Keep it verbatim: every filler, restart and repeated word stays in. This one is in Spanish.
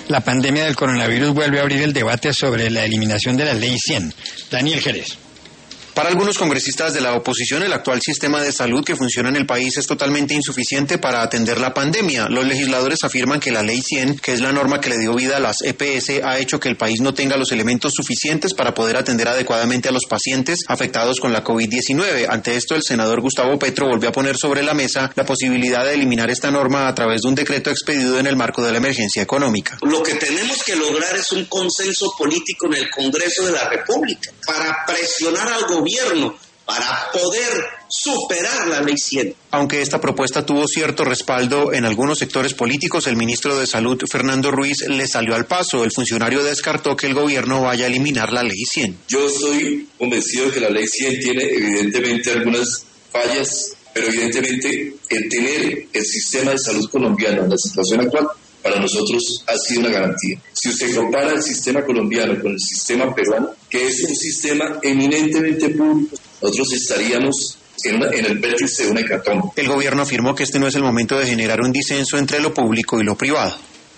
La pandemia del coronavirus vuelve a abrir el debate sobre la eliminación de la Ley cien. Daniel Jerez. Para algunos congresistas de la oposición, el actual sistema de salud que funciona en el país es totalmente insuficiente para atender la pandemia. Los legisladores afirman que la Ley cien, que es la norma que le dio vida a las E P S, ha hecho que el país no tenga los elementos suficientes para poder atender adecuadamente a los pacientes afectados con la COVID diecinueve. Ante esto, el senador Gustavo Petro volvió a poner sobre la mesa la posibilidad de eliminar esta norma a través de un decreto expedido en el marco de la emergencia económica. Lo que tenemos que lograr es un consenso político en el Congreso de la República para presionar al gobierno gobierno para poder superar la Ley cien. Aunque esta propuesta tuvo cierto respaldo en algunos sectores políticos, el ministro de Salud, Fernando Ruiz, le salió al paso. El funcionario descartó que el gobierno vaya a eliminar la Ley cien. Yo estoy convencido de que la Ley cien tiene evidentemente algunas fallas, pero evidentemente el tener el sistema de salud colombiano en la situación actual para nosotros ha sido una garantía. Si usted compara el sistema colombiano con el sistema peruano, que es un sistema eminentemente público, nosotros estaríamos en, una, en el vértice de una hecatombe. El gobierno afirmó que este no es el momento de generar un disenso entre lo público y lo privado.